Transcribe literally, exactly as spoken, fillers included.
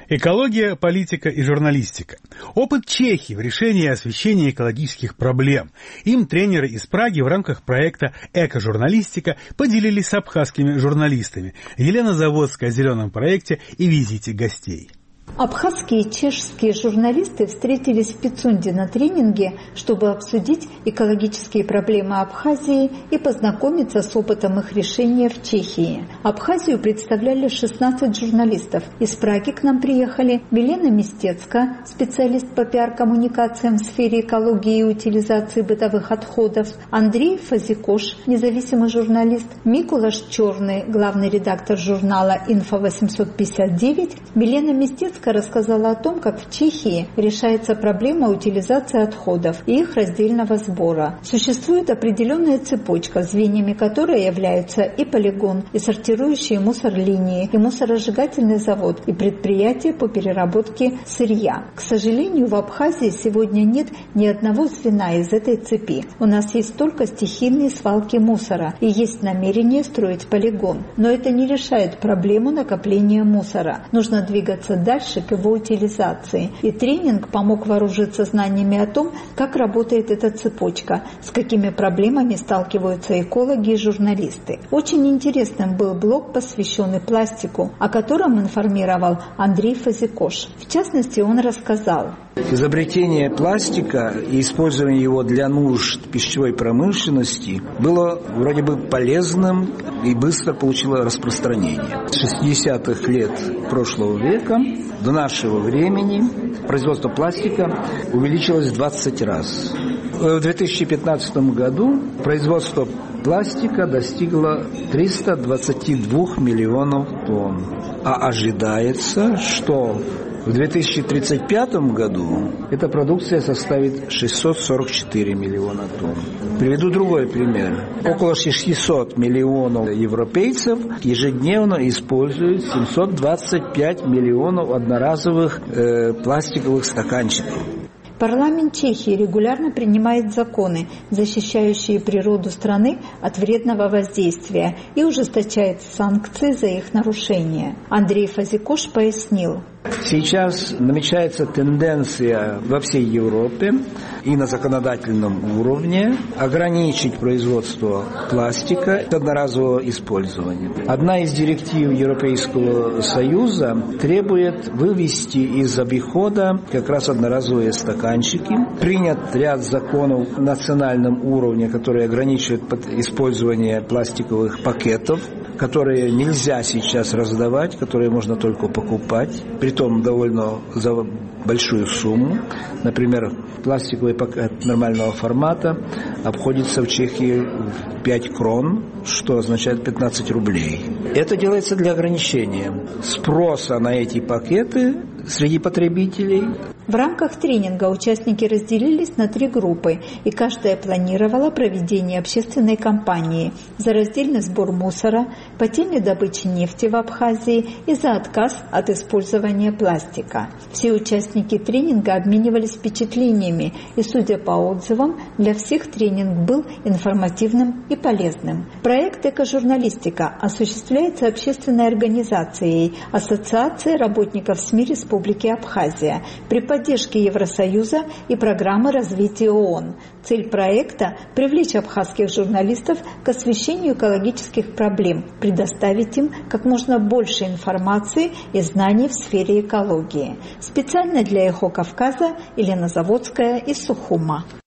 Экология, политика и журналистика. Опыт Чехии в решении и освещении экологических проблем. Им тренеры из Праги в рамках проекта «Эко-журналистика» поделились с абхазскими журналистами. Елена Заводская о зеленом проекте и визите гостей. Абхазские и чешские журналисты встретились в Пицунде на тренинге, чтобы обсудить экологические проблемы Абхазии и познакомиться с опытом их решения в Чехии. Абхазию представляли шестнадцать журналистов. Из Праги к нам приехали Милена Мистецка, специалист по пиар-коммуникациям в сфере экологии и утилизации бытовых отходов, Андрей Фазикош, независимый журналист, Микулаш Черный, главный редактор журнала «Инфо восемьсот пятьдесят девять», Милена Мистецка рассказала о том, как в Чехии решается проблема утилизации отходов и их раздельного сбора. Существует определенная цепочка, звеньями которой являются и полигон, и сортирующие мусорлинии, и мусоросжигательный завод, и предприятия по переработке сырья. К сожалению, в Абхазии сегодня нет ни одного звена из этой цепи. У нас есть только стихийные свалки мусора, и есть намерение строить полигон. Но это не решает проблему накопления мусора. Нужно двигаться дальше к его утилизации. И тренинг помог вооружиться знаниями о том, как работает эта цепочка, с какими проблемами сталкиваются экологи и журналисты. Очень интересным был блог, посвященный пластику, о котором информировал Андрей Фазикош. В частности, он рассказал: изобретение пластика и использование его для нужд пищевой промышленности было вроде бы полезным и быстро получило распространение. С шестидесятых лет прошлого века до нашего времени производство пластика увеличилось в двадцать раз. В две тысячи пятнадцатом году производство пластика достигло триста двадцать два миллионов тонн, а ожидается, что в две тысячи тридцать пятом году эта продукция составит шестьсот сорок четыре миллиона тонн. Приведу другой пример. Около шестьсот миллионов европейцев ежедневно используют семьсот двадцать пять миллионов одноразовых э, пластиковых стаканчиков. Парламент Чехии регулярно принимает законы, защищающие природу страны от вредного воздействия, и ужесточает санкции за их нарушение. Андрей Фазикош пояснил: сейчас намечается тенденция во всей Европе и на законодательном уровне ограничить производство пластика одноразового использования. Одна из директив Европейского Союза требует вывести из обихода как раз одноразовые стаканчики. Принят ряд законов на национальном уровне, которые ограничивают использование пластиковых пакетов, которые нельзя сейчас раздавать, которые можно только покупать, притом довольно за большую сумму. Например, пластиковый пакет нормального формата обходится в Чехии в пять крон, что означает пятнадцать рублей. Это делается для ограничения спроса на эти пакеты среди потребителей. В рамках тренинга участники разделились на три группы, и каждая планировала проведение общественной кампании за раздельный сбор мусора, по теме добычи нефти в Абхазии и за отказ от использования пластика. Все участники тренинга обменивались впечатлениями, и, судя по отзывам, для всех тренинг был информативным и полезным. Проект «Эко-журналистика» осуществляется общественной организацией Ассоциации работников СМИ Республики Абхазия при поддержке Евросоюза и программы развития ООН. Цель проекта – привлечь абхазских журналистов к освещению экологических проблем, предоставить им как можно больше информации и знаний в сфере экологии. Специально для «Эхо Кавказа» Елена Заводская из Сухума.